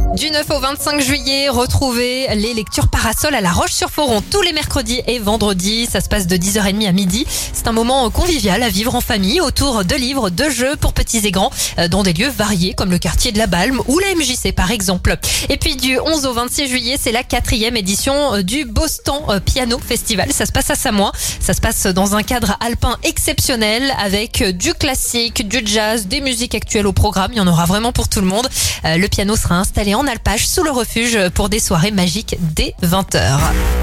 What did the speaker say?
Du 9 au 25 juillet, retrouvez les lectures Parasol à La Roche-sur-Foron tous les mercredis et vendredis. Ça se passe de 10h30 à midi. C'est un moment convivial à vivre en famille autour de livres, de jeux pour petits et grands dans des lieux variés comme le quartier de la Balme ou la MJC par exemple. Et puis du 11 au 26 juillet, c'est la 4e édition du Bostan Piano Festival. Ça se passe à Samois. Ça se passe dans un cadre alpin exceptionnel avec du classique, du jazz, des musiques actuelles au programme. Il y en aura vraiment pour tout le monde. Le piano sera installé en alpage sous le refuge pour des soirées magiques dès 20h.